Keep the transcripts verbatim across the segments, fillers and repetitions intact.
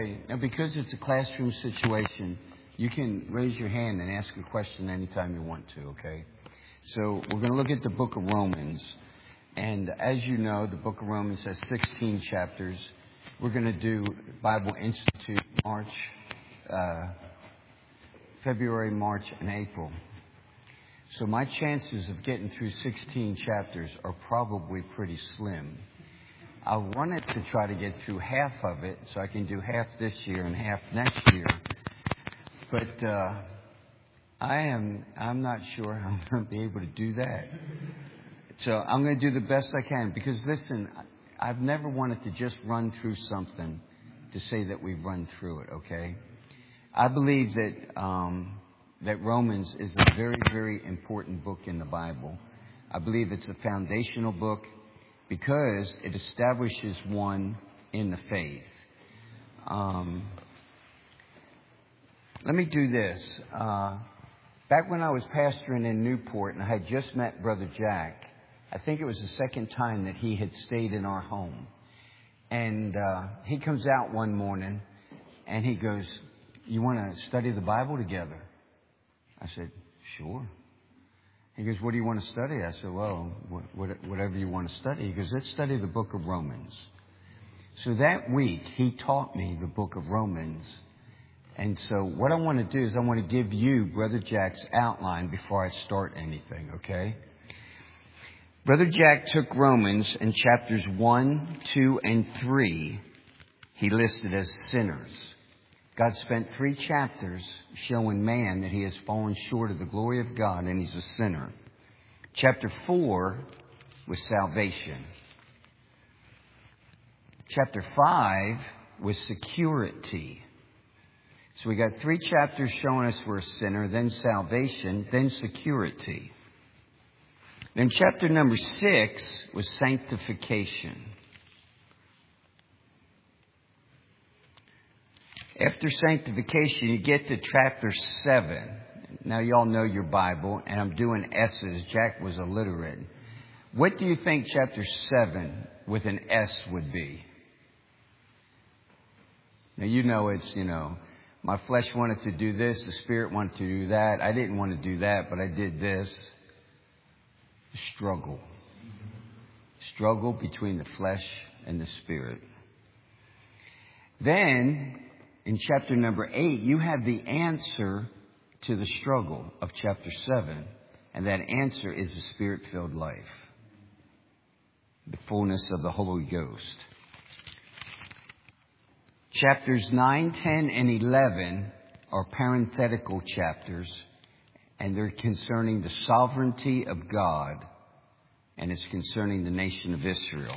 Now, because it's a classroom situation, you can raise your hand and ask a question anytime you want to, okay? So we're going to look at the book of Romans. And as you know, the book of Romans has sixteen chapters. We're going to do Bible Institute March, uh, February, March, and April. So my chances of getting through sixteen chapters are probably pretty slim. I wanted to try to get through half of it so I can do half this year and half next year. But uh, I am, I'm not sure I'm going to be able to do that. So I'm going to do the best I can because, listen, I've never wanted to just run through something to say that we've run through it, okay? I believe that um, that Romans is a very, very important book in the Bible. I believe it's a foundational book, because it establishes one in the faith. Um, let me do this. Uh, back when I was pastoring in Newport and I had just met Brother Jack, I think it was the second time that he had stayed in our home. And uh, he comes out one morning and he goes, "You want to study the Bible together?" I said, "Sure." He goes, "What do you want to study?" I said, "Well, whatever you want to study." He goes, "Let's study the book of Romans." So that week, he taught me the book of Romans. And so what I want to do is I want to give you Brother Jack's outline before I start anything, okay? Brother Jack took Romans in chapters one, two, and three. He listed as sinners. God spent three chapters showing man that he has fallen short of the glory of God and he's a sinner. Chapter four was salvation. Chapter five was security. So we got three chapters showing us we're a sinner, then salvation, then security. Then chapter number six was sanctification. After sanctification, you get to chapter seven. Now, y'all know your Bible, and I'm doing S's. Jack was illiterate. What do you think chapter seven with an S would be? Now, you know it's, you know, my flesh wanted to do this, the Spirit wanted to do that. I didn't want to do that, but I did this. Struggle. Struggle between the flesh and the Spirit. Then, in chapter number eight, you have the answer to the struggle of chapter seven. And that answer is the Spirit-filled life. The fullness of the Holy Ghost. Chapters nine, ten, and eleven are parenthetical chapters. And they're concerning the sovereignty of God. And it's concerning the nation of Israel.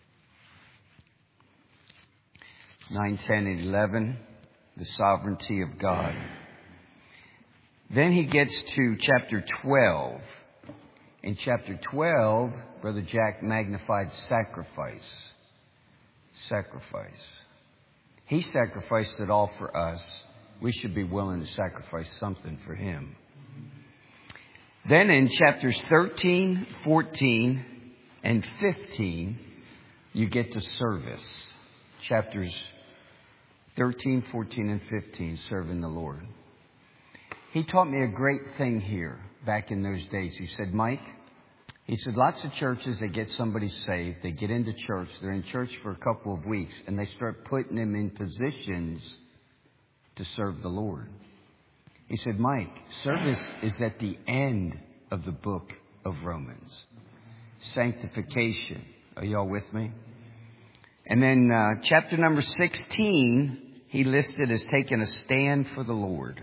nine, ten, and eleven. The sovereignty of God. Then he gets to chapter twelve. In chapter twelve, Brother Jack magnified sacrifice. Sacrifice. He sacrificed it all for us. We should be willing to sacrifice something for him. Then in chapters thirteen, fourteen, and fifteen, you get to service. Chapters thirteen, fourteen, and fifteen, serving the Lord. He taught me a great thing here back in those days. He said, "Mike," he said, "lots of churches, they get somebody saved. They get into church. They're in church for a couple of weeks. And they start putting them in positions to serve the Lord." He said, "Mike, service is at the end of the book of Romans. Sanctification." Are y'all with me? And then uh, chapter number sixteen, he listed as taking a stand for the Lord.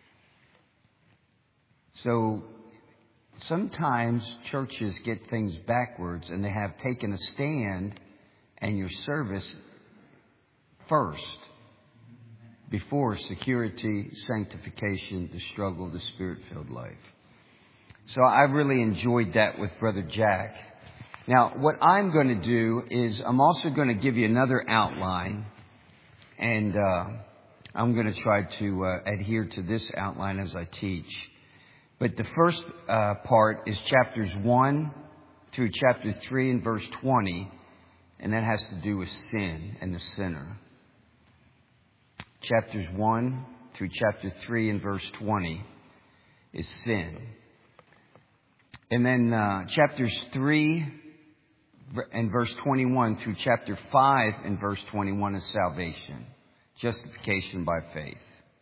So sometimes churches get things backwards and they have taken a stand and your service first before security, sanctification, the struggle, the Spirit-filled life. So I really enjoyed that with Brother Jack. Now, what I'm going to do is I'm also going to give you another outline. And uh, I'm going to try to uh, adhere to this outline as I teach. But the first uh, part is chapters one through chapter three and verse twenty. And that has to do with sin and the sinner. chapters one through chapter three and verse twenty is sin. And then uh, chapters three and verse twenty-one through chapter five and verse twenty-one is salvation, justification by faith.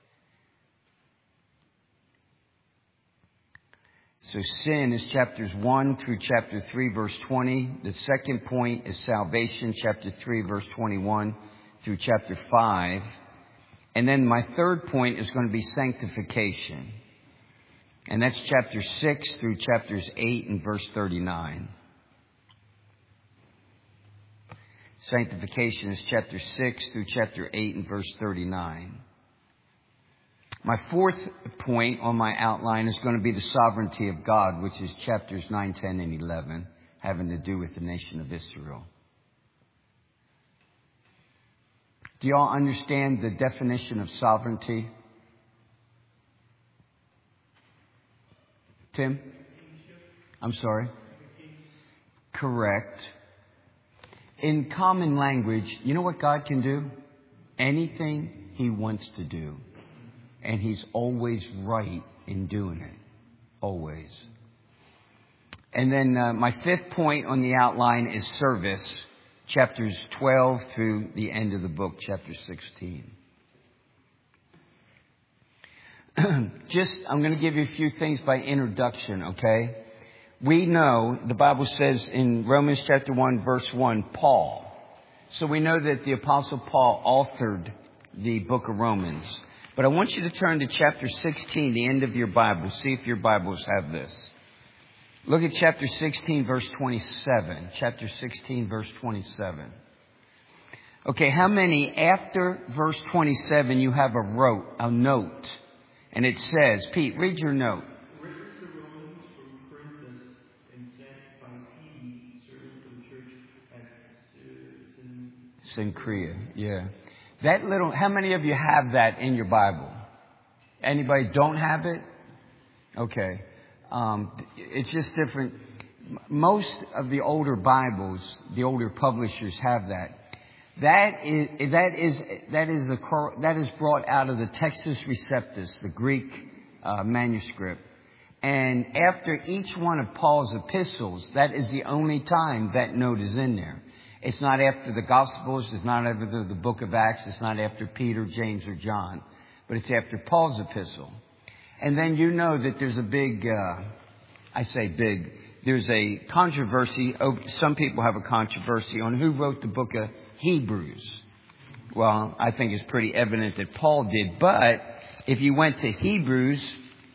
So sin is chapters one through chapter three, verse twenty. The second point is salvation, chapter three, verse twenty-one through chapter five. And then my third point is going to be sanctification. And that's chapter six through chapters eight and verse thirty-nine. Sanctification is chapter six through chapter eight and verse thirty-nine. My fourth point on my outline is going to be the sovereignty of God, which is chapters nine, ten, and eleven, having to do with the nation of Israel. Do you all understand the definition of sovereignty? Tim? I'm sorry? Correct. In common language, you know what God can do? Anything He wants to do. And He's always right in doing it. Always. And then uh, my fifth point on the outline is service. Chapters twelve through the end of the book, chapter sixteen. Just, I'm going to give you a few things by introduction, okay? We know, the Bible says in Romans chapter one, verse one, Paul. So we know that the Apostle Paul authored the book of Romans. But I want you to turn to chapter sixteen, the end of your Bible. See if your Bibles have this. Look at chapter sixteen, verse twenty-seven. Chapter sixteen, verse twenty-seven. Okay, how many after verse twenty-seven you have a wrote, a note? And it says, Pete, read your note. Cenchrea, yeah. That little, how many of you have that in your Bible? Anybody don't have it? Okay. Um, it's just different. Most of the older Bibles, the older publishers have that. That is, that is, that is the, that is brought out of the Textus Receptus, the Greek uh, manuscript. And after each one of Paul's epistles, that is the only time that note is in there. It's not after the Gospels. It's not after the, the book of Acts. It's not after Peter, James, or John. But it's after Paul's epistle. And then you know that there's a big, uh, I say big, there's a controversy. Oh, some people have a controversy on who wrote the book of Hebrews. Well, I think it's pretty evident that Paul did. But if you went to Hebrews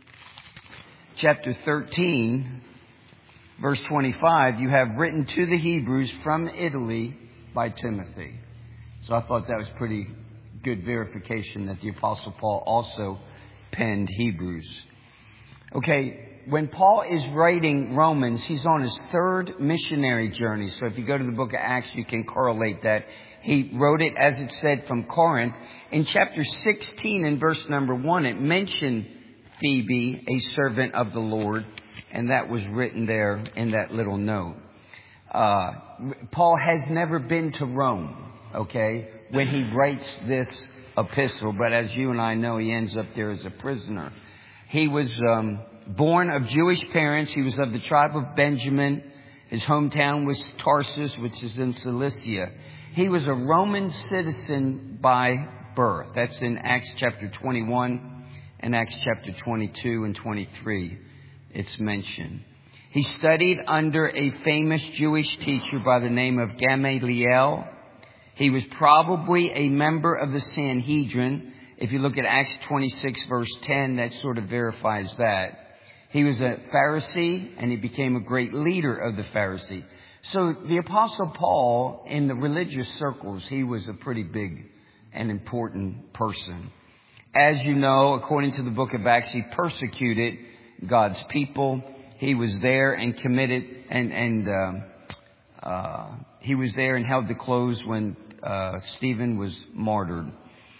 chapter thirteen, verse twenty-five, you have written to the Hebrews from Italy by Timothy. So I thought that was pretty good verification that the Apostle Paul also penned Hebrews. Okay, when Paul is writing Romans, he's on his third missionary journey. So if you go to the book of Acts, you can correlate that. He wrote it, as it said, from Corinth. In chapter sixteen and verse number one, it mentioned Phoebe, a servant of the Lord. And that was written there in that little note. Uh, Paul has never been to Rome, okay, when he writes this epistle. But as you and I know, he ends up there as a prisoner. He was um, born of Jewish parents. He was of the tribe of Benjamin. His hometown was Tarsus, which is in Cilicia. He was a Roman citizen by birth. That's in Acts chapter twenty-one and Acts chapter twenty-two and twenty-three. It's mentioned. He studied under a famous Jewish teacher by the name of Gamaliel. He was probably a member of the Sanhedrin. If you look at Acts twenty-six, verse ten, that sort of verifies that. He was a Pharisee, and he became a great leader of the Pharisee. So the Apostle Paul, in the religious circles, he was a pretty big and important person. As you know, according to the book of Acts, he persecuted God's people. He was there and committed, and and uh, uh, he was there and held the clothes when uh, Stephen was martyred.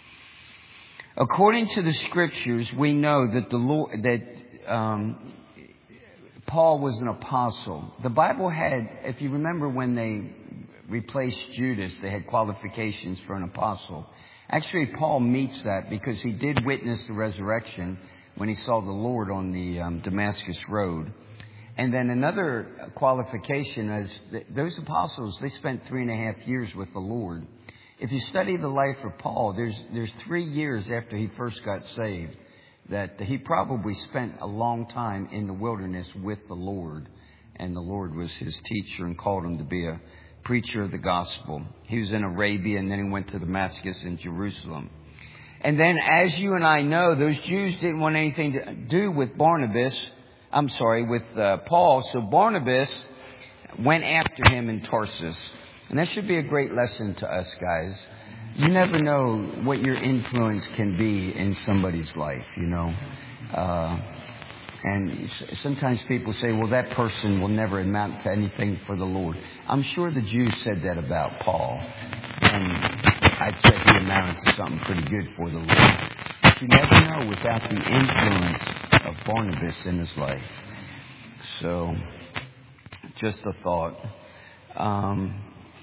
According to the scriptures, we know that the Lord, that um, Paul was an apostle. The Bible had, if you remember, when they replaced Judas, they had qualifications for an apostle. Actually, Paul meets that because he did witness the resurrection when he saw the Lord on the um, Damascus Road. And then another qualification is that those apostles, they spent three and a half years with the Lord. If you study the life of Paul, there's there's three years after he first got saved that he probably spent a long time in the wilderness with the Lord. And the Lord was his teacher and called him to be a preacher of the gospel. He was in Arabia, and then he went to Damascus and Jerusalem. And then, as you and I know, those Jews didn't want anything to do with Barnabas. I'm sorry, with uh, Paul. So Barnabas went after him in Tarsus. And that should be a great lesson to us, guys. You never know what your influence can be in somebody's life, you know. Uh, and sometimes people say, well, that person will never amount to anything for the Lord. I'm sure the Jews said that about Paul. And I'd say he amounted to something pretty good for the Lord. But you never know without the influence of Barnabas in his life. So, just a thought. Um,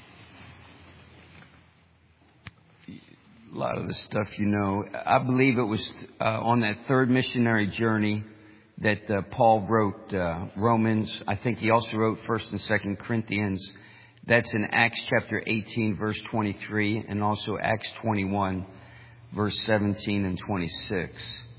a lot of the stuff, you know, I believe it was uh, on that third missionary journey that uh, Paul wrote uh, Romans. I think he also wrote First and Second Corinthians. That's in Acts chapter eighteen, verse twenty-three, and also Acts twenty-one, verse seventeen and twenty-six.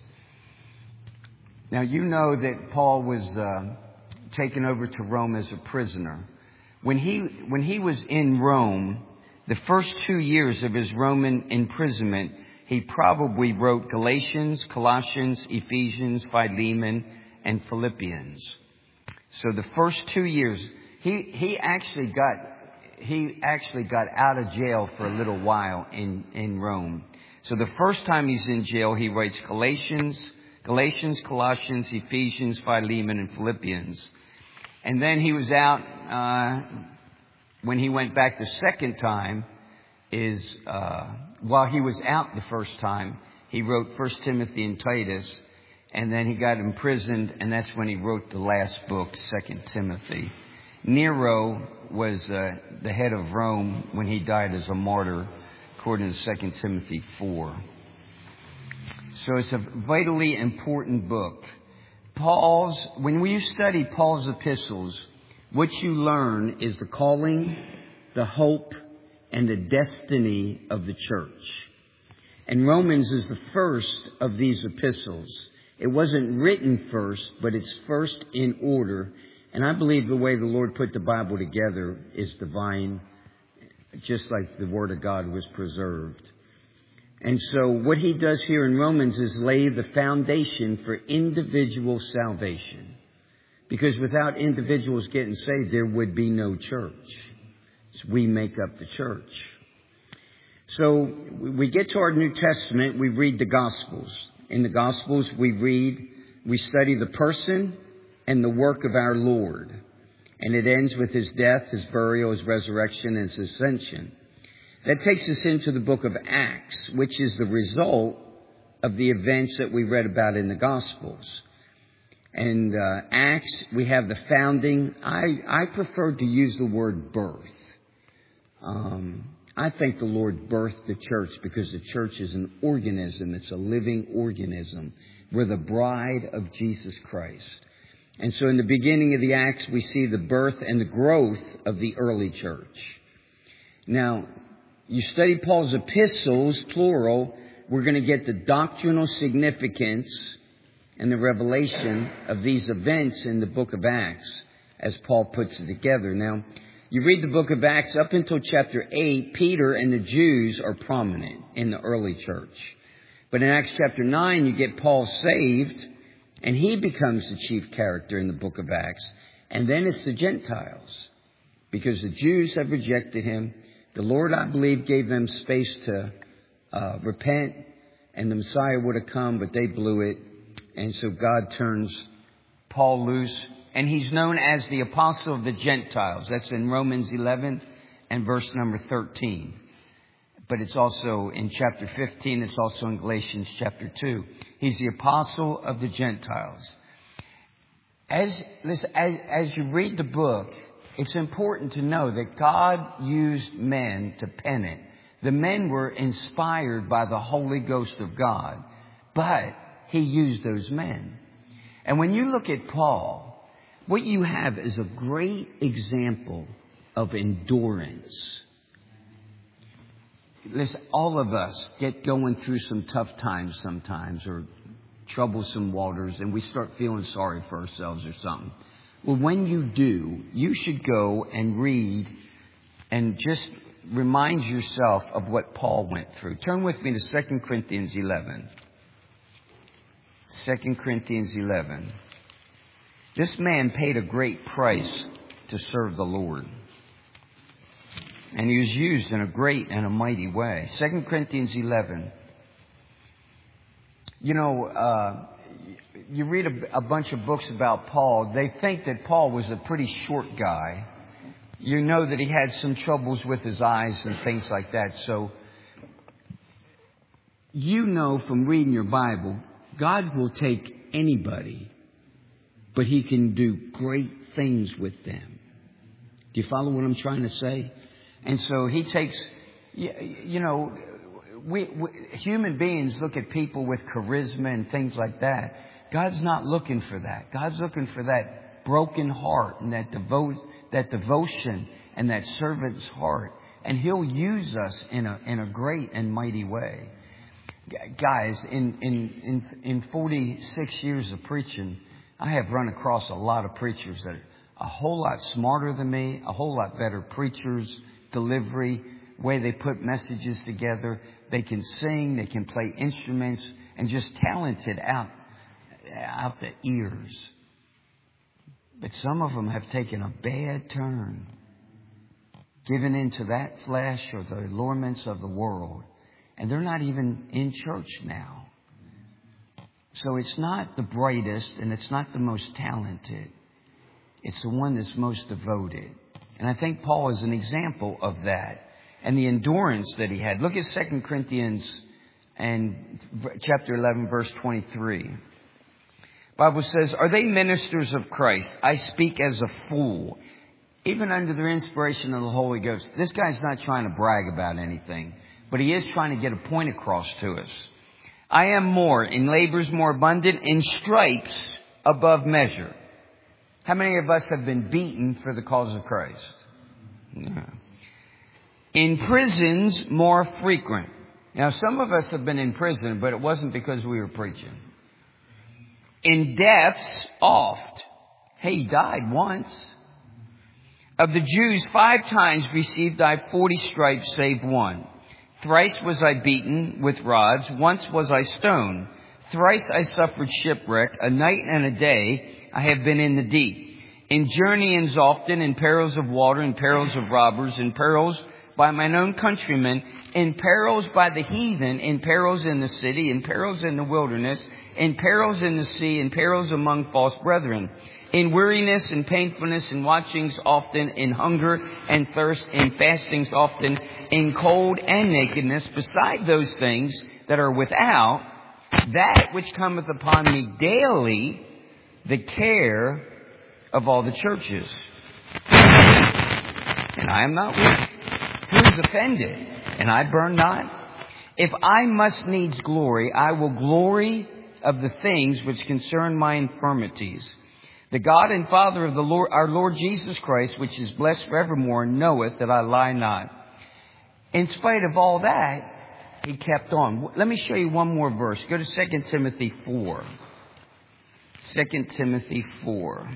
Now, you know that Paul was uh, taken over to Rome as a prisoner. When he when he was in Rome, the first two years of his Roman imprisonment, he probably wrote Galatians, Colossians, Ephesians, Philemon, and Philippians. So the first two years, he he actually got he actually got out of jail for a little while in in Rome. So the first time he's in jail, he writes Galatians, Galatians, Colossians, Ephesians, Philemon, and Philippians. And then he was out. Uh, when he went back the second time, is uh, while he was out the first time, he wrote First Timothy and Titus, and then he got imprisoned, and that's when he wrote the last book, Second Timothy. Nero was uh, the head of Rome when he died as a martyr, according to Second Timothy four. So it's a vitally important book. Paul's, when you study Paul's epistles, what you learn is the calling, the hope, and the destiny of the church. And Romans is the first of these epistles. It wasn't written first, but it's first in order. And I believe the way the Lord put the Bible together is divine, just like the Word of God was preserved. And so what he does here in Romans is lay the foundation for individual salvation. Because without individuals getting saved, there would be no church. So we make up the church. So we get to our New Testament, we read the Gospels. In the Gospels, we read, we study the person and the work of our Lord. And it ends with his death, his burial, his resurrection, and his ascension. That takes us into the book of Acts, which is the result of the events that we read about in the Gospels. And uh, Acts, we have the founding. I, I prefer to use the word birth. Um, I think the Lord birthed the church because the church is an organism. It's a living organism. We're the bride of Jesus Christ. And so in the beginning of the Acts, we see the birth and the growth of the early church. Now, you study Paul's epistles, plural, we're going to get the doctrinal significance and the revelation of these events in the book of Acts as Paul puts it together. Now, you read the book of Acts up until chapter eight, Peter and the Jews are prominent in the early church. But in Acts chapter nine, you get Paul saved, and he becomes the chief character in the book of Acts. And then it's the Gentiles, because the Jews have rejected him. The Lord, I believe, gave them space to uh, repent, and the Messiah would have come, but they blew it. And so God turns Paul loose. And he's known as the apostle of the Gentiles. That's in Romans eleven and verse number thirteen. But it's also in chapter fifteen. It's also in Galatians chapter two. He's the apostle of the Gentiles. As, listen, as, as you read the book, it's important to know that God used men to pen it. The men were inspired by the Holy Ghost of God, but he used those men. And when you look at Paul, what you have is a great example of endurance. Listen, all of us get going through some tough times sometimes, or troublesome waters, and we start feeling sorry for ourselves or something. Well, when you do, you should go and read and just remind yourself of what Paul went through. Turn with me to Second Corinthians eleven. Second Corinthians eleven. This man paid a great price to serve the Lord. And he was used in a great and a mighty way. Second Corinthians eleven. You know, uh, you read a, a bunch of books about Paul. They think that Paul was a pretty short guy. You know that he had some troubles with his eyes and things like that. So, you know from reading your Bible, God will take anybody, but he can do great things with them. Do you follow what I'm trying to say? And so he takes, you know, we, we human beings look at people with charisma and things like that. God's not looking for that. God's looking for that broken heart and that devote, that devotion and that servant's heart. And he'll use us in a in a great and mighty way. Guys, in, in, in, in forty-six years of preaching, I have run across a lot of preachers that are a whole lot smarter than me, a whole lot better preachers, delivery, way they put messages together. They can sing, they can play instruments, and just talented out, out the ears. But some of them have taken a bad turn, given into that flesh or the allurements of the world. And they're not even in church now. So it's not the brightest and it's not the most talented. It's the one that's most devoted. And I think Paul is an example of that. And the endurance that he had. Look at Second Corinthians and chapter eleven, verse twenty-three. The Bible says, are they ministers of Christ? I speak as a fool. Even under the inspiration of the Holy Ghost. This guy's not trying to brag about anything. But he is trying to get a point across to us. I am more, in labors more abundant, in stripes above measure. How many of us have been beaten for the cause of Christ? Yeah. In prisons more frequent. Now, some of us have been in prison, but it wasn't because we were preaching. In deaths oft. Hey, he died once. Of the Jews, five times received I forty stripes, save one. Thrice was I beaten with rods. Once was I stoned. Thrice I suffered shipwreck. A night and a day I have been in the deep. In journeyings often, in perils of water, in perils of robbers, in perils by mine own countrymen, in perils by the heathen, in perils in the city, in perils in the wilderness, in perils in the sea, in perils among false brethren, in weariness and painfulness, in watchings often, in hunger and thirst, in fastings often, in cold and nakedness, beside those things that are without, that which cometh upon me daily, the care of all the churches. And I am not weak. Who is offended? And I burn not. If I must needs glory, I will glory of the things which concern my infirmities. The God and Father of the Lord, our Lord Jesus Christ, which is blessed forevermore, knoweth that I lie not. In spite of all that, he kept on. Let me show you one more verse. Go to Second Timothy four. Second Timothy four.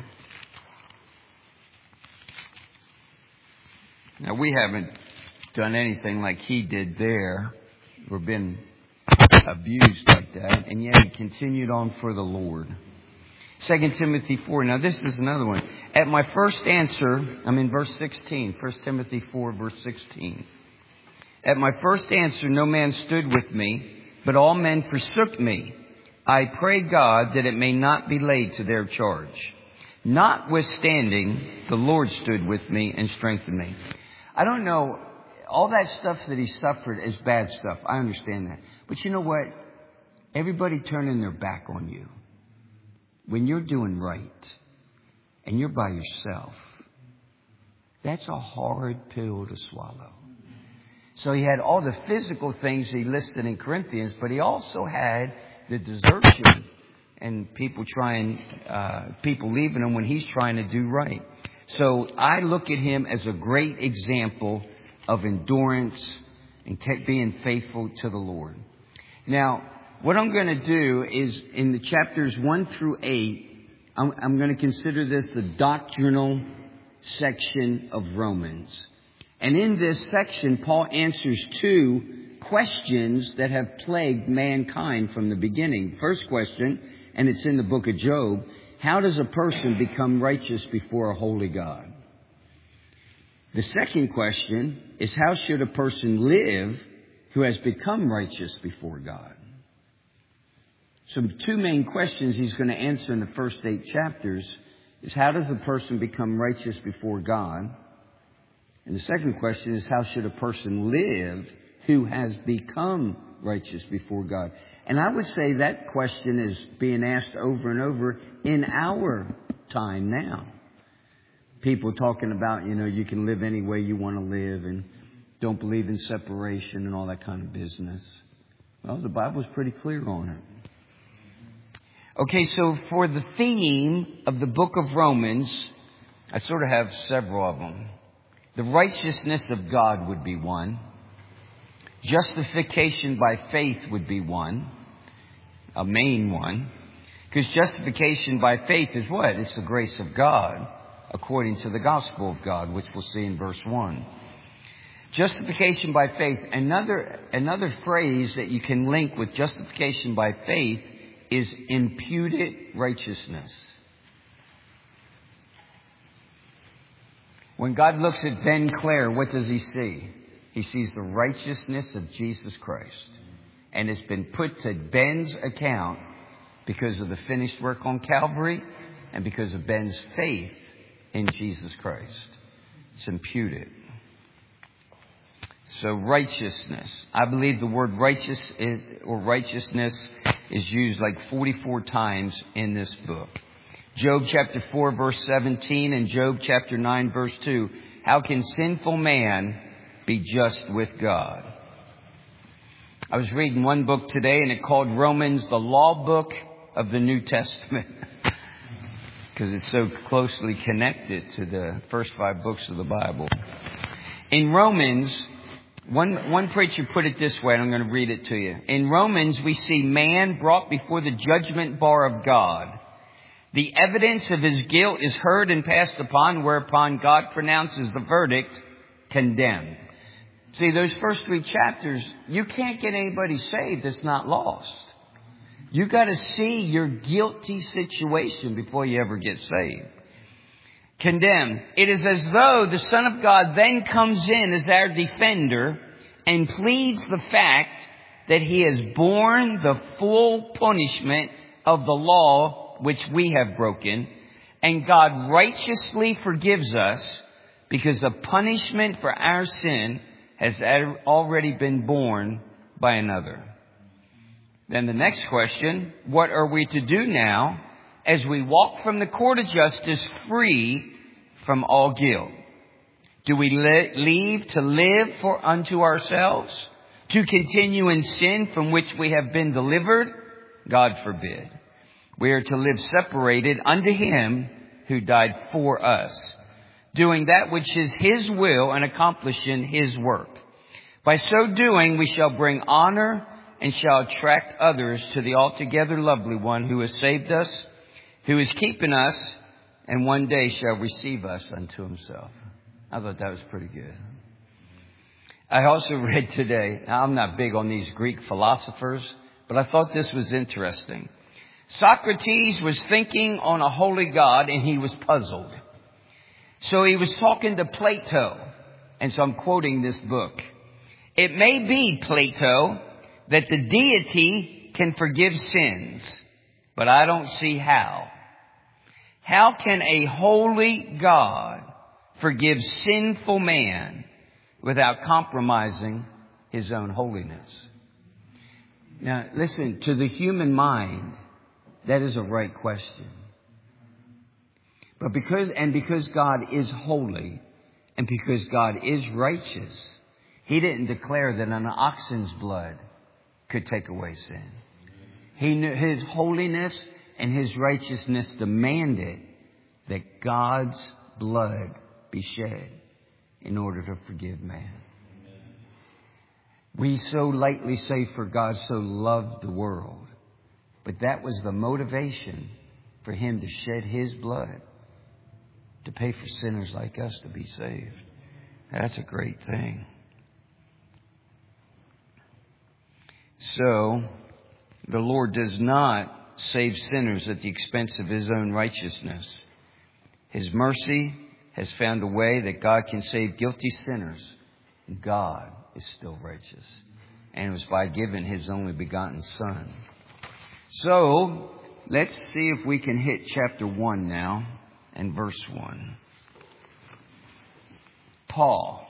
Now, we haven't done anything like he did there. We've been abused like that. And yet he continued on for the Lord. Second Timothy four. Now, this is another one. At my first answer, I'm in verse sixteen. First Timothy four, verse sixteen. At my first answer, no man stood with me, but all men forsook me. I pray God that it may not be laid to their charge. Notwithstanding, the Lord stood with me and strengthened me. I don't know. All that stuff that he suffered is bad stuff. I understand that. But you know what? Everybody turning their back on you. When you're doing right and you're by yourself, that's a hard pill to swallow. So he had all the physical things he listed in Corinthians, but he also had the desertion and people trying, uh, people leaving him when he's trying to do right. So I look at him as a great example of endurance and being faithful to the Lord. Now, what I'm going to do is in the chapters one through eight, I'm, I'm going to consider this the doctrinal section of Romans. And in this section, Paul answers two questions that have plagued mankind from the beginning. First question, and it's in the book of Job, how does a person become righteous before a holy God? The second question is, how should a person live who has become righteous before God? So two main questions he's going to answer in the first eight chapters is, how does a person become righteous before God? And the second question is, how should a person live who has become righteous before God? And I would say that question is being asked over and over in our time now. People talking about, you know, you can live any way you want to live and don't believe in separation and all that kind of business. Well, the Bible's pretty clear on it. Okay, so for the theme of the book of Romans, I sort of have several of them. The righteousness of God would be one. Justification by faith would be one. A main one. Because justification by faith is what? It's the grace of God according to the gospel of God, which we'll see in verse one. Justification by faith. Another, another phrase that you can link with justification by faith is imputed righteousness. When God looks at Ben Clare, what does he see? He sees the righteousness of Jesus Christ. And it's been put to Ben's account because of the finished work on Calvary and because of Ben's faith in Jesus Christ. It's imputed. So righteousness. I believe the word righteous is, or righteousness is used like forty-four times in this book. Job chapter four verse seventeen and Job chapter nine verse two. How can sinful man be just with God? I was reading one book today and it called Romans the law book of the New Testament. Because it's so closely connected to the first five books of the Bible. In Romans, one, one preacher put it this way, and I'm going to read it to you. In Romans, we see man brought before the judgment bar of God. The evidence of his guilt is heard and passed upon, whereupon God pronounces the verdict, condemned. See, those first three chapters, you can't get anybody saved that's not lost. You got to see your guilty situation before you ever get saved. Condemned. It is as though the Son of God then comes in as our defender and pleads the fact that he has borne the full punishment of the law which we have broken, and God righteously forgives us because the punishment for our sin has already been borne by another. Then the next question, what are we to do now as we walk from the court of justice free from all guilt? Do we le- leave to live for unto ourselves, to continue in sin from which we have been delivered? God forbid. We are to live separated unto him who died for us, doing that which is his will and accomplishing his work. By so doing, we shall bring honor and shall attract others to the altogether lovely one who has saved us, who is keeping us, and one day shall receive us unto himself. I thought that was pretty good. I also read today, I'm not big on these Greek philosophers, but I thought this was interesting. Socrates was thinking on a holy God and he was puzzled. So he was talking to Plato. And so I'm quoting this book. It may be, Plato, that the deity can forgive sins, but I don't see how. How can a holy God forgive sinful man without compromising his own holiness? Now, listen, to the human mind, that is a right question. But because, and because God is holy, and because God is righteous, He didn't declare that an oxen's blood could take away sin. He knew His holiness and His righteousness demanded that God's blood be shed in order to forgive man. We so lightly say, for God so loved the world. But that was the motivation for Him to shed His blood to pay for sinners like us to be saved. That's a great thing. So, the Lord does not save sinners at the expense of His own righteousness. His mercy has found a way that God can save guilty sinners. And God is still righteous. And it was by giving His only begotten Son. So, let's see if we can hit chapter one now and verse one. Paul.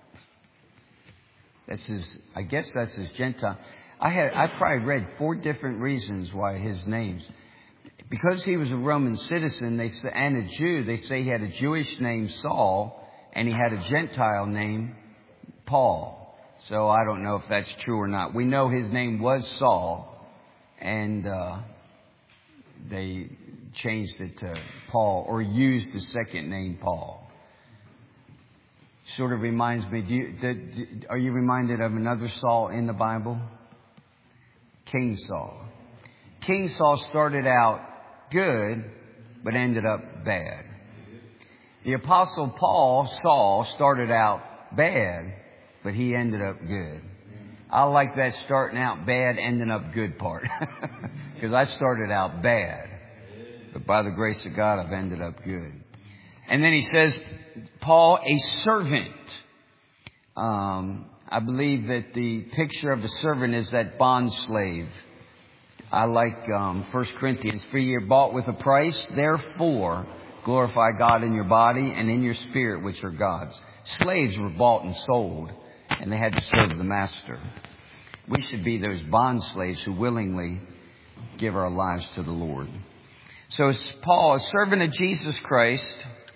That's his, I guess that's his Gentile. I had, I probably read four different reasons why his name's. Because he was a Roman citizen they say, and a Jew, they say he had a Jewish name Saul and he had a Gentile name Paul. So I don't know if that's true or not. We know his name was Saul and uh, they changed it to Paul or used the second name Paul. Sort of reminds me, do you, do, do, are you reminded of another Saul in the Bible? King Saul. King Saul started out good, but ended up bad. The Apostle Paul, Saul, started out bad, but he ended up good. I like that starting out bad, ending up good part. Because I started out bad, but by the grace of God, I've ended up good. And then he says, Paul, a servant. Um, I believe that the picture of the servant is that bond slave. I like um, First Corinthians. For ye are bought with a price. Therefore, glorify God in your body and in your spirit, which are God's. Slaves were bought and sold, and they had to serve the master. We should be those bond slaves who willingly give our lives to the Lord. So Paul, a servant of Jesus Christ,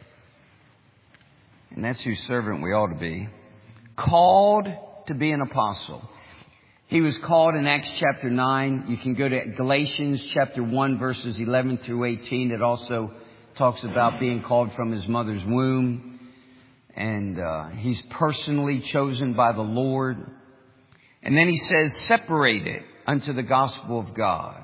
and that's whose servant we ought to be, called to be an apostle. He was called in Acts chapter nine. You can go to Galatians chapter one, verses eleven through eighteen. It also talks about being called from his mother's womb. And uh, he's personally chosen by the Lord. And then he says, separated unto the gospel of God.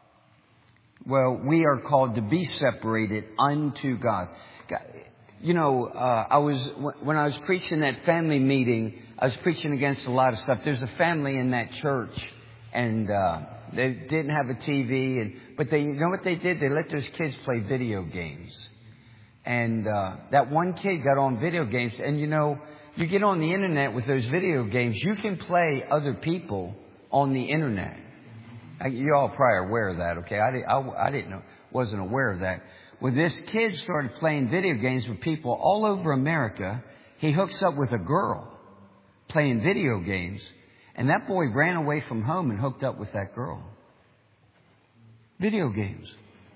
Well, we are called to be separated unto God. You know, uh, I was, when I was preaching that family meeting, I was preaching against a lot of stuff. There's a family in that church and, uh, they didn't have a T V and, but they, you know what they did? They let those kids play video games. And, uh, that one kid got on video games and you know, you get on the internet with those video games, you can play other people on the internet. You're all probably aware of that, okay? I, I, I didn't know, wasn't aware of that. When this kid started playing video games with people all over America, he hooks up with a girl playing video games. And that boy ran away from home and hooked up with that girl. Video games.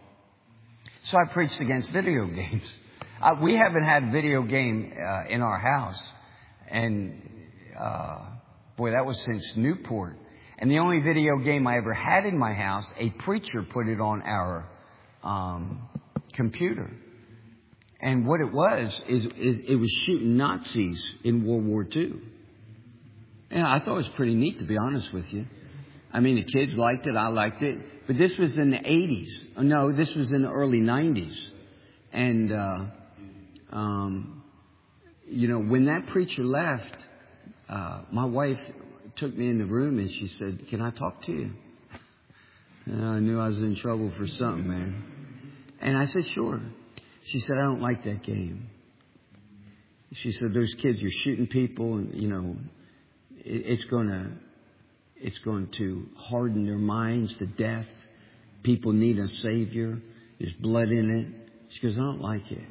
So I preached against video games. Uh, we haven't had a video game uh, in our house. And, uh, boy, that was since Newport. And the only video game I ever had in my house, a preacher put it on our um, computer. And what it was, is, is it was shooting Nazis in World War Two. And I thought it was pretty neat, to be honest with you. I mean, the kids liked it, I liked it. But this was in the eighties. No, this was in the early nineties. And, uh, um, you know, when that preacher left, uh, my wife took me in the room and she said, can I talk to you? And I knew I was in trouble for something, man. And I said, sure. She said, I don't like that game. She said, those kids, you're shooting people and, you know, it, it's going to, it's going to harden their minds to death. People need a savior. There's blood in it. She goes, I don't like it.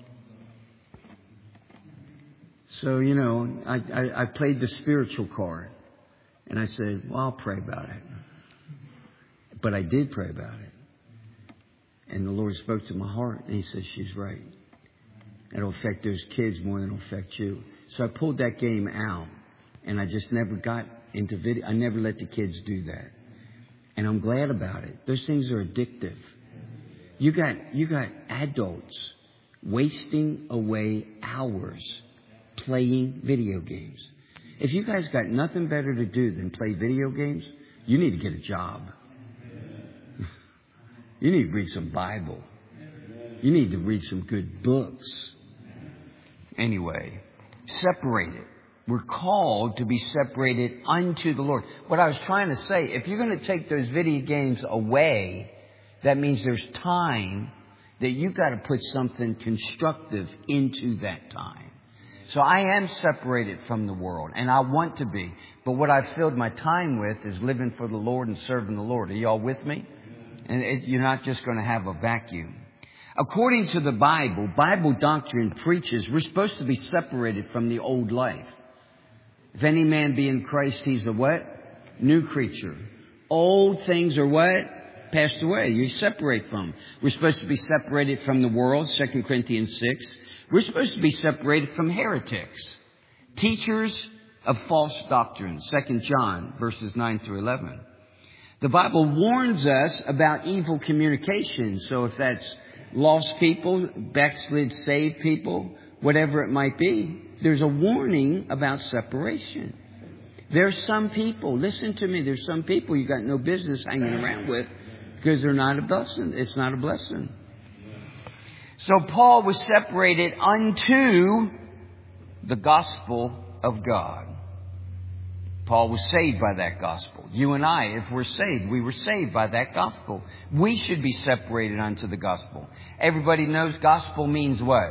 So, you know, I, I, I played the spiritual card. And I said, well, I'll pray about it. But I did pray about it. And the Lord spoke to my heart. And He said, she's right. It'll affect those kids more than it'll affect you. So I pulled that game out. And I just never got into video. I never let the kids do that. And I'm glad about it. Those things are addictive. You got, you got adults wasting away hours playing video games. If you guys got nothing better to do than play video games, you need to get a job. You need to read some Bible. You need to read some good books. Anyway, separated. We're called to be separated unto the Lord. What I was trying to say, if you're going to take those video games away, that means there's time that you've got to put something constructive into that time. So I am separated from the world, and I want to be. But what I've filled my time with is living for the Lord and serving the Lord. Are y'all with me? And it, you're not just going to have a vacuum. According to the Bible, Bible doctrine preaches we're supposed to be separated from the old life. If any man be in Christ, he's a what? New creature. Old things are what? Passed away. You separate from. We're supposed to be separated from the world, Second Corinthians six. We're supposed to be separated from heretics, teachers of false doctrine, Second John verses nine through eleven. The Bible warns us about evil communication. So if that's lost people, backslid saved people, whatever it might be, there's a warning about separation. There's some people, listen to me, there's some people you got no business hanging around with because they're not a blessing. It's not a blessing. So Paul was separated unto the gospel of God. Paul was saved by that gospel. You and I, if we're saved, we were saved by that gospel. We should be separated unto the gospel. Everybody knows gospel means what?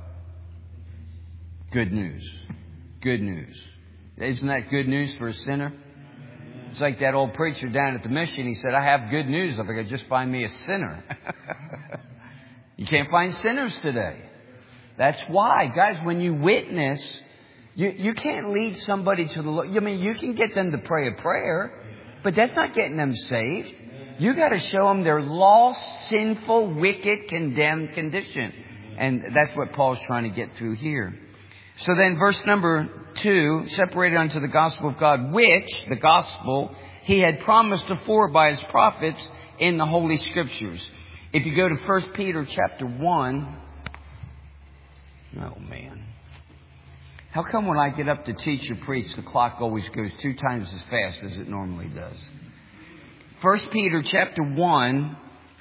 Good news. Good news. Isn't that good news for a sinner? It's like that old preacher down at the mission. He said, I have good news if I could just find me a sinner. You can't find sinners today. That's why, guys, when you witness, you, you can't lead somebody to the Lord. I mean, you can get them to pray a prayer, but that's not getting them saved. You got to show them their lost, sinful, wicked, condemned condition. And that's what Paul's trying to get through here. So then verse number two, separated unto the gospel of God, which, the gospel, he had promised afore by his prophets in the Holy Scriptures. If you go to First Peter chapter one, oh man. How come when I get up to teach or preach, the clock always goes two times as fast as it normally does? First Peter chapter one,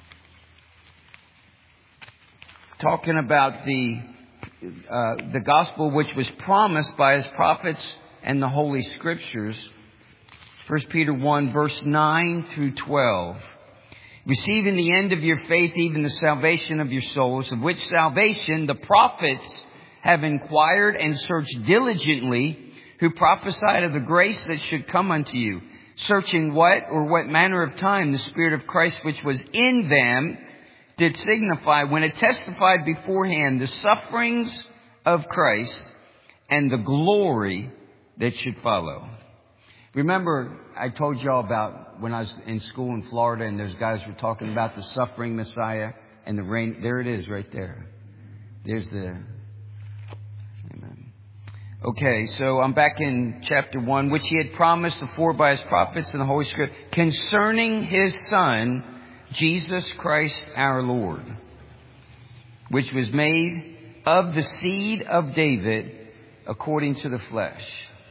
talking about the uh, the gospel which was promised by his prophets and the Holy Scriptures. First Peter one, verse nine through twelve. Receiving the end of your faith, even the salvation of your souls, of which salvation the prophets have inquired and searched diligently, who prophesied of the grace that should come unto you, searching what or what manner of time the Spirit of Christ which was in them did signify, when it testified beforehand the sufferings of Christ and the glory that should follow. Remember, I told y'all about when I was in school in Florida and those guys were talking about the suffering Messiah and the reign. There it is right there. There's the... Amen. Okay, so I'm back in chapter one, which he had promised afore by his prophets in the Holy Scripture concerning his Son, Jesus Christ our Lord, which was made of the seed of David according to the flesh.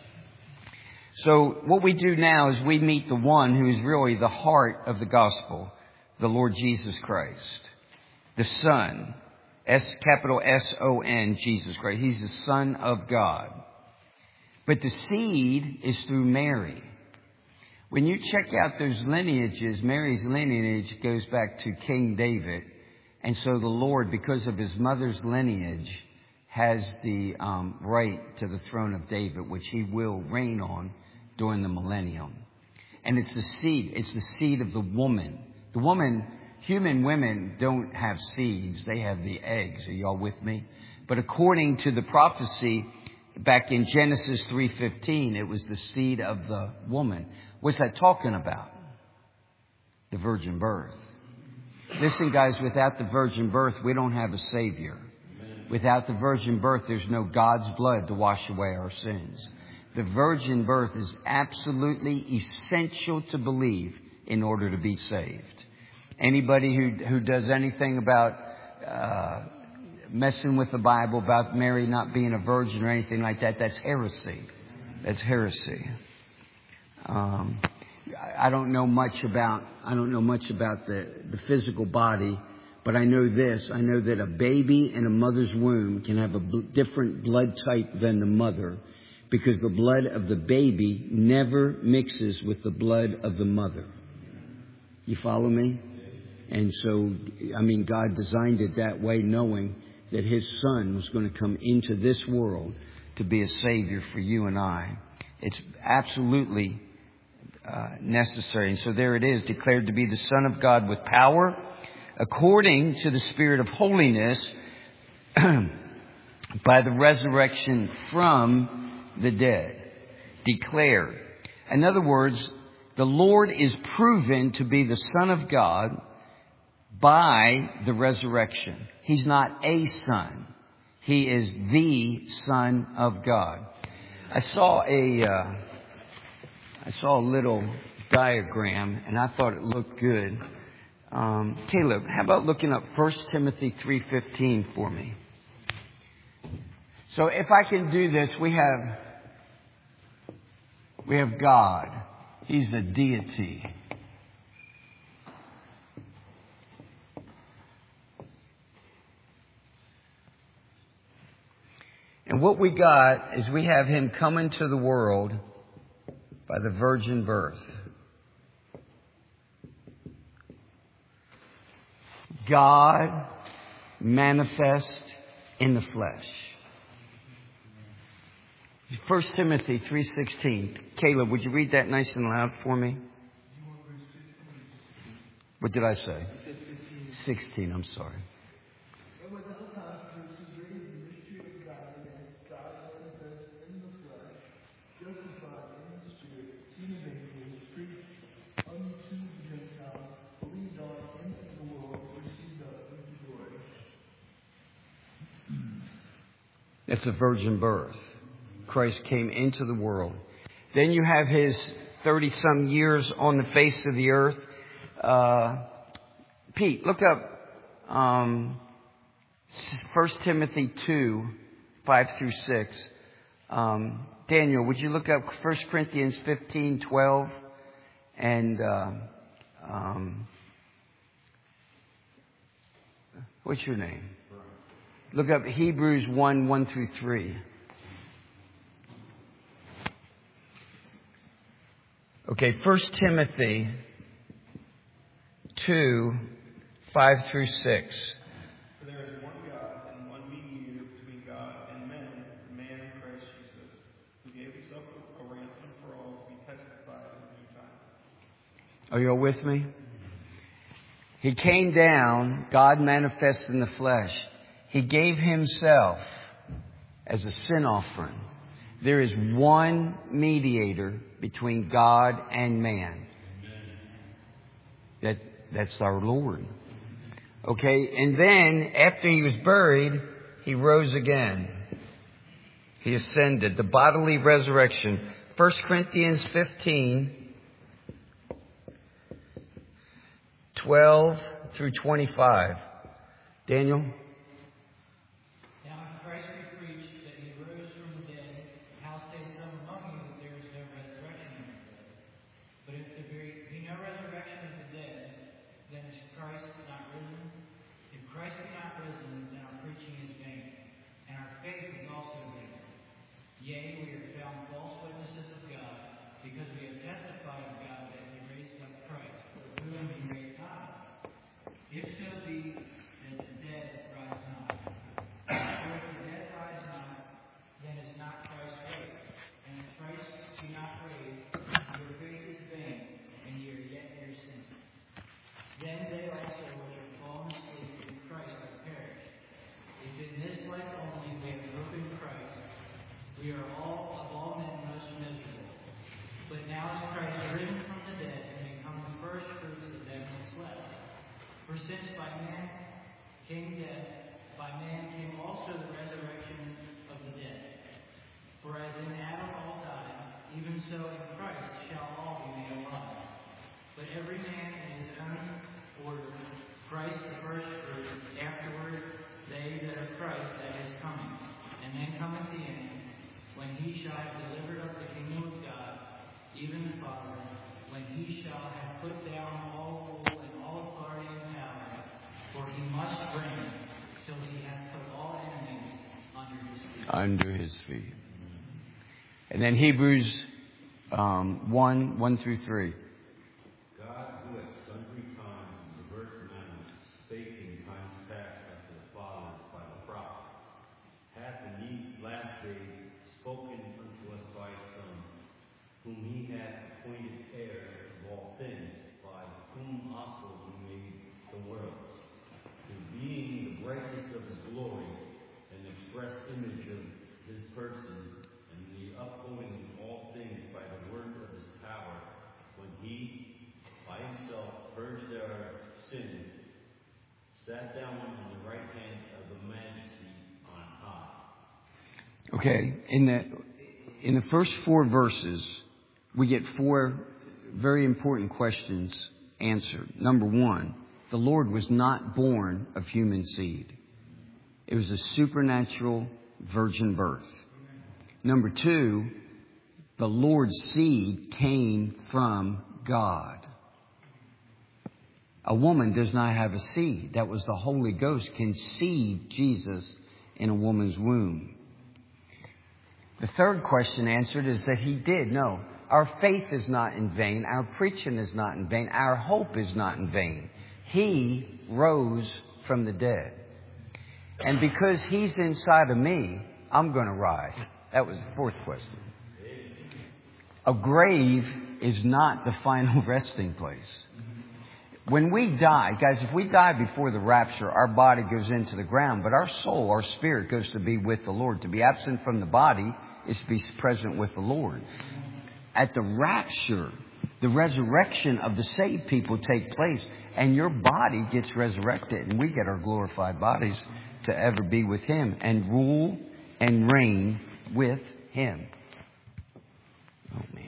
So what we do now is we meet the one who is really the heart of the gospel, the Lord Jesus Christ, the Son, S, capital S O N, Jesus Christ. He's the Son of God. But the seed is through Mary. When you check out those lineages, Mary's lineage goes back to King David. And so the Lord, because of his mother's lineage, has the um, right to the throne of David, which he will reign on during the millennium. And it's the seed. It's the seed of the woman. The woman, human women don't have seeds. They have the eggs. Are y'all with me? But according to the prophecy back in Genesis three fifteen, it was the seed of the woman. What's that talking about? The virgin birth. Listen, guys, without the virgin birth, we don't have a Savior. Without the virgin birth, there's no God's blood to wash away our sins. The virgin birth is absolutely essential to believe in order to be saved. Anybody who who does anything about uh, messing with the Bible, about Mary not being a virgin or anything like that, that's heresy. That's heresy. Um, I don't know much about I don't know much about the, the physical body, but I know this. I know that a baby in a mother's womb can have a bl- different blood type than the mother, because the blood of the baby never mixes with the blood of the mother. You follow me? And so, I mean, God designed it that way, knowing that His Son was going to come into this world to be a Savior for you and I. It's absolutely uh, necessary. And so there it is, declared to be the Son of God with power, according to the Spirit of holiness, by the resurrection from the dead. Declared. In other words, the Lord is proven to be the Son of God by the resurrection. He's not a son. He is the Son of God. I saw a, uh, I saw a little diagram, and I thought it looked good. Um, Caleb, how about looking up First Timothy three fifteen for me? So if I can do this, we have, we have God. He's a deity. And what we got is we have Him come into the world by the virgin birth. God manifest in the flesh. First Timothy three sixteen. Caleb, would you read that nice and loud for me? What did I say? sixteen, I'm sorry. It's a virgin birth. Christ came into the world. Then you have His thirty-some years on the face of the earth. Uh, Pete, look up um, First Timothy two, five through six. Um, Daniel, would you look up First Corinthians fifteen, twelve? And uh, um, what's your name? Look up Hebrews one, one through three. Okay, First Timothy two, five through six. For there is one God and one mediator between God and men, the man Christ Jesus, who gave Himself a ransom for all to be testified in the due time. Are you all with me? He came down, God manifest in the flesh. He gave Himself as a sin offering. There is one mediator between God and man. That, that's our Lord. Okay, and then after He was buried, He rose again. He ascended. The bodily resurrection. First Corinthians fifteen, twelve through twenty-five. Daniel? Yea, we are found false witnesses of God, because we have testified of God that He raised up Christ, of whom He made not. If so be that the dead rise not. For if the dead rise not, then is not Christ raised. And if Christ be not raised, your faith is vain, and ye are yet in your sin. Then they also which have fallen asleep in Christ have perished. If in this life only we have hope in Christ, we are all, of all men, most miserable. But now is Christ risen from the dead and become the first fruits of them that slept. For since by man came death, by man came also the resurrection of the dead. For as in Adam all die, even so in Christ shall all be made alive. But every man in his own order, Christ the first fruits, afterward they that are Christ at his coming. And then cometh the end, when he shall have delivered up the kingdom of God, even the Father, when he shall have put down all rule and all authority and power, for he must reign till he hath put all enemies under his feet. Under his feet. And then Hebrews um, one, one through three. God, who at sundry times in diverse manners spake in times past unto the fathers by the prophets, hath in these last days spoken unto us by his Son, whom he hath appointed heir of all things, by whom also he made the worlds, who being the brightness of his glory and express image of his person, and the upholding of all things by the word of his power, when he by himself purged our sins, sat down on the right hand of the majesty on high. Okay, in the in the first four verses, we get four very important questions answered. Number one, the Lord was not born of human seed. It was a supernatural virgin birth. Number two, the Lord's seed came from God. A woman does not have a seed. That was the Holy Ghost conceived Jesus in a woman's womb. The third question answered is that he did. No, our faith is not in vain. Our preaching is not in vain. Our hope is not in vain. He rose from the dead. And because he's inside of me, I'm going to rise. That was the fourth question. A grave is not the final resting place. When we die, guys, if we die before the rapture, our body goes into the ground, but our soul, our spirit goes to be with the Lord. To be absent from the body is to be present with the Lord. At the rapture, the resurrection of the saved people take place, and your body gets resurrected, and we get our glorified bodies to ever be with him and rule and reign with him. Oh, man.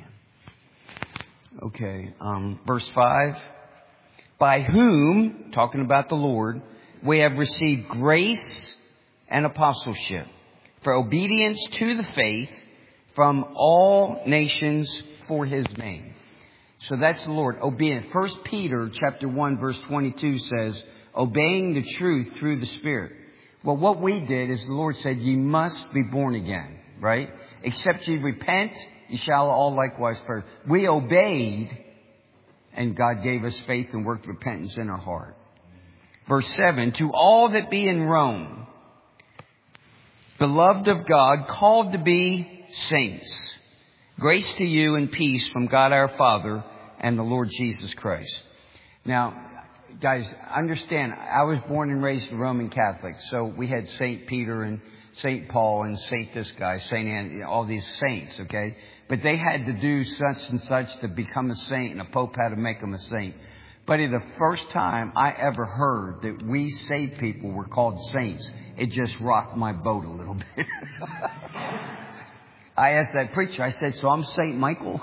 Okay, um, verse five. By whom, talking about the Lord, we have received grace and apostleship for obedience to the faith from all nations for his name. So that's the Lord. Obedience. First Peter chapter one verse twenty-two says, obeying the truth through the Spirit. Well, what we did is the Lord said, ye must be born again, right? Except ye repent, ye shall all likewise perish. We obeyed, and God gave us faith and worked repentance in our heart. Verse seven, to all that be in Rome, beloved of God, called to be saints, grace to you and peace from God our Father and the Lord Jesus Christ. Now, guys, understand, I was born and raised a Roman Catholic, so we had Saint Peter and Saint Paul and Saint this guy, Saint Anne, all these saints, okay? But they had to do such and such to become a saint, and a pope had to make them a saint. But the first time I ever heard that we saved people were called saints, it just rocked my boat a little bit. I asked that preacher, I said, so I'm Saint Michael?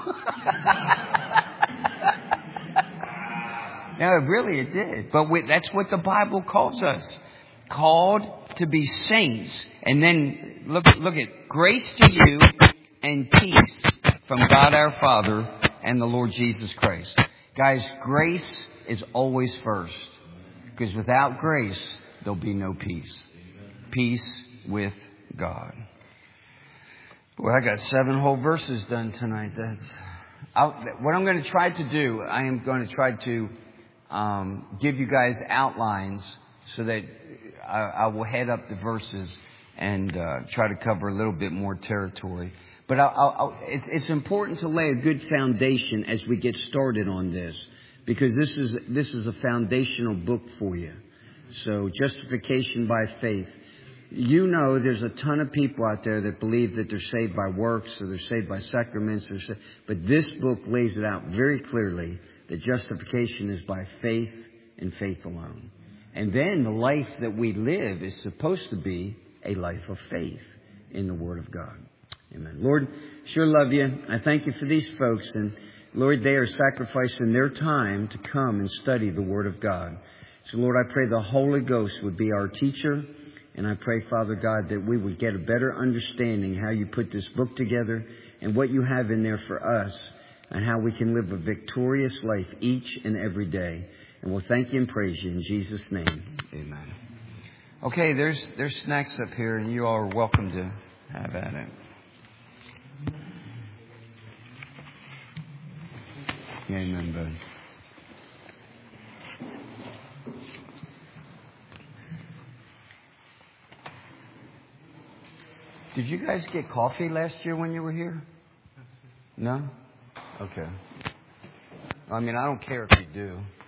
No, really it did. But we, that's what the Bible calls us. Called to be saints. And then look, look at grace to you and peace from God our Father and the Lord Jesus Christ. Guys, grace is always first. Because without grace, there'll be no peace. Peace with God. Well, I got seven whole verses done tonight. That's I'll, what I'm going to try to do. I am going to try to um, give you guys outlines so that I, I will head up the verses and uh, try to cover a little bit more territory. But I'll, I'll, it's, it's important to lay a good foundation as we get started on this, because this is this is a foundational book for you. So, justification by faith. You know, there's a ton of people out there that believe that they're saved by works or they're saved by sacraments. Or sa- but this book lays it out very clearly that justification is by faith and faith alone. And then the life that we live is supposed to be a life of faith in the Word of God. Amen. Lord, sure love you. I thank you for these folks. And Lord, they are sacrificing their time to come and study the Word of God. So Lord, I pray the Holy Ghost would be our teacher. And I pray, Father God, that we would get a better understanding how you put this book together and what you have in there for us and how we can live a victorious life each and every day. And we'll thank you and praise you in Jesus' name. Amen. Okay, there's there's snacks up here, and you all are welcome to have at it. Amen, bud. Did you guys get coffee last year when you were here? No? Okay. I mean, I don't care if you do.